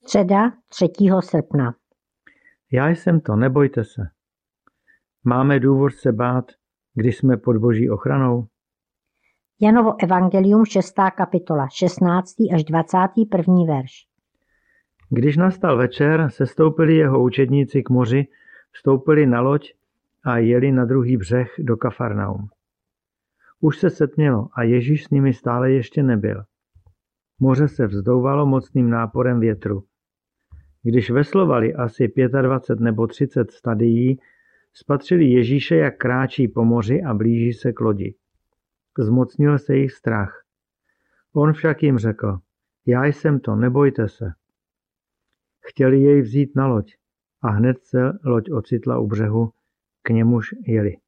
Středa 3. srpna. Já jsem to, nebojte se. Máme důvod se bát, když jsme pod Boží ochranou? Janovo evangelium 6. kapitola 16. až 21. verš. Když nastal večer, sestoupili jeho učedníci k moři, vstoupili na loď a jeli na druhý břeh do Kafarnaum. Už se setmělo a Ježíš s nimi stále ještě nebyl. Moře se vzdouvalo mocným náporem větru. Když veslovali asi 25 nebo 30 stadií, spatřili Ježíše, jak kráčí po moři a blíží se k lodi. Zmocnil se jich strach. On však jim řekl, já jsem to, nebojte se. Chtěli jej vzít na loď a hned se loď ocitla u břehu, k němuž jeli.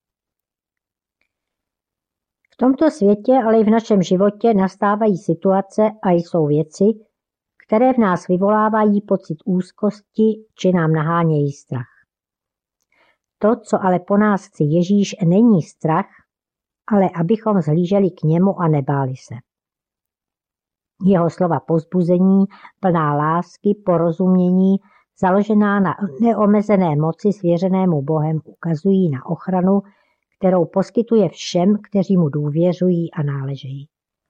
V tomto světě, ale i v našem životě nastávají situace a jsou věci, které v nás vyvolávají pocit úzkosti či nám nahánějí strach. To, co ale po nás chce Ježíš, není strach, ale abychom zhlíželi k němu a nebáli se. Jeho slova povzbuzení, plná lásky, porozumění, založená na neomezené moci svěřenému Bohem, ukazují na ochranu, kterou poskytuje všem, kteří mu důvěřují a náležejí.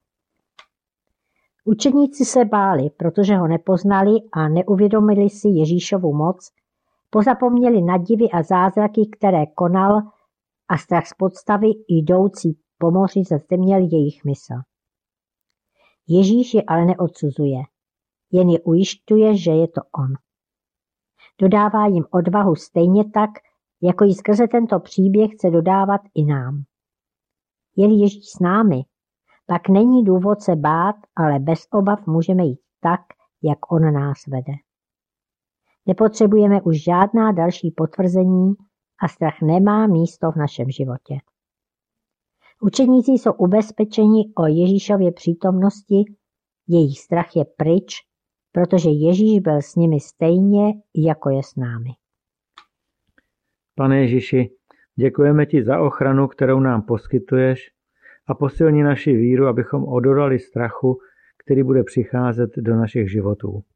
Učedníci se báli, protože ho nepoznali a neuvědomili si Ježíšovu moc, pozapomněli na divy a zázraky, které konal, a strach z podstavy jdoucí po moři zatemněl jejich mysl. Ježíš je ale neodsuzuje, jen je ujišťuje, že je to on. Dodává jim odvahu stejně tak, jako ji skrze tento příběh chce dodávat i nám. Je-li Ježíš s námi, pak není důvod se bát, ale bez obav můžeme jít tak, jak on nás vede. Nepotřebujeme už žádná další potvrzení a strach nemá místo v našem životě. Učeníci jsou ubezpečeni o Ježíšově přítomnosti, jejich strach je pryč, protože Ježíš byl s nimi stejně, jako je s námi. Pane Ježíši, děkujeme ti za ochranu, kterou nám poskytuješ, a posilni naši víru, abychom odolali strachu, který bude přicházet do našich životů.